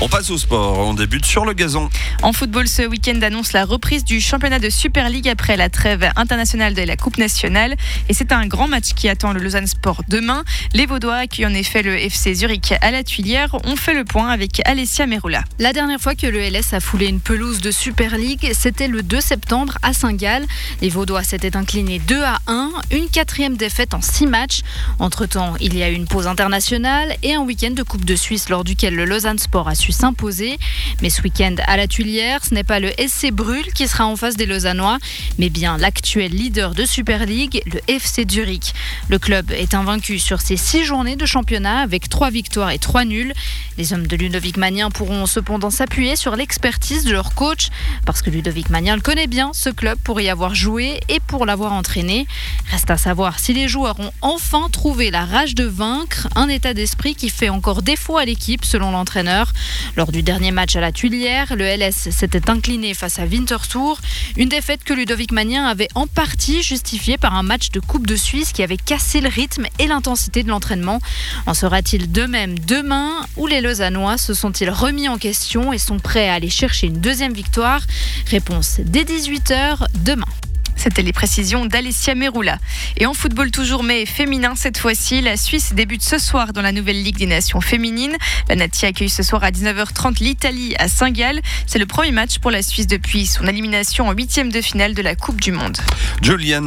On passe au sport, on débute sur le gazon. En football, ce week-end annonce la reprise du championnat de Super League après la trêve internationale de la Coupe nationale. Et c'est un grand match qui attend le Lausanne Sport demain. Les Vaudois, qui en effet le FC Zurich à la Tuilière, ont fait le point avec Alessia Meroula. La dernière fois que le LS a foulé une pelouse de Super League, c'était le 2 septembre à Saint-Gall. Les Vaudois s'étaient inclinés 2-1, une 4e défaite en 6 matchs. Entre-temps, il y a eu une pause internationale et un week-end de Coupe de Suisse lors duquel le Lausanne Sport a su s'imposer. Mais ce week-end à la Tuilière, ce n'est pas le SC Brühl qui sera en face des Lausannois, mais bien l'actuel leader de Super League, le FC Zurich. Le club est invaincu sur ses 6 journées de championnat avec 3 victoires et 3 nuls. Les hommes de Ludovic Magnin pourront cependant s'appuyer sur l'expertise de leur coach, parce que Ludovic Magnin le connaît bien, ce club, pour y avoir joué et pour l'avoir entraîné. Reste à savoir si les joueurs ont enfin trouvé la rage de vaincre, un état d'esprit qui fait encore défaut à l'équipe selon l'entraîneur. Lors du dernier match à la Tuilière, le LS s'était incliné face à Winterthur, une défaite que Ludovic Magnin avait en partie justifiée par un match de Coupe de Suisse qui avait cassé le rythme et l'intensité de l'entraînement. En sera-t-il de même demain, où les Lausannois se sont-ils remis en question et sont prêts à aller chercher une 2e victoire? Réponse dès 18h demain. C'était les précisions d'Alessia Meroula. Et en football toujours, mais féminin cette fois-ci, la Suisse débute ce soir dans la nouvelle Ligue des Nations féminines. La Nati accueille ce soir à 19h30 l'Italie à Saint-Gall. C'est le premier match pour la Suisse depuis son élimination en 8e de finale de la Coupe du Monde. Julian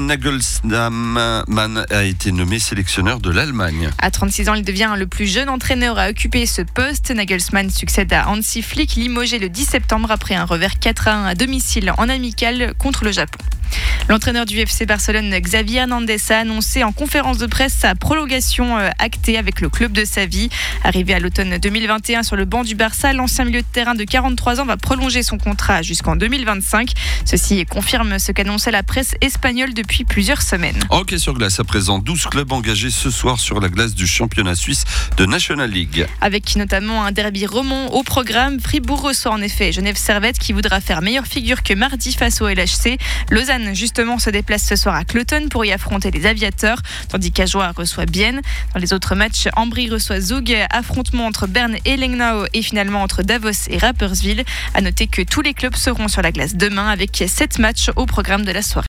Nagelsmann a été nommé sélectionneur de l'Allemagne. À 36 ans, il devient le plus jeune entraîneur à occuper ce poste. Nagelsmann succède à Hansi Flick, limogé le 10 septembre après un revers 4-1 à domicile en amical contre le Japon. L'entraîneur du FC Barcelone, Xavi Hernandez, a annoncé en conférence de presse sa prolongation actée avec le club de sa vie. Arrivé à l'automne 2021 sur le banc du Barça, l'ancien milieu de terrain de 43 ans va prolonger son contrat jusqu'en 2025. Ceci confirme ce qu'annonçait la presse espagnole depuis plusieurs semaines. Hockey sur glace à présent, 12 clubs engagés ce soir sur la glace du championnat suisse de National League. Avec notamment un derby romand au programme, Fribourg reçoit en effet Genève Servette qui voudra faire meilleure figure que mardi face au LHC. Lausanne justement se déplace ce soir à Cloton pour y affronter les Aviateurs, tandis qu'Ajoie reçoit Bienne. Dans les autres matchs, Ambry reçoit Zug, affrontement entre Berne et Lengnau et finalement entre Davos et Rapperswil. À noter que tous les clubs seront sur la glace demain avec 7 matchs au programme de la soirée.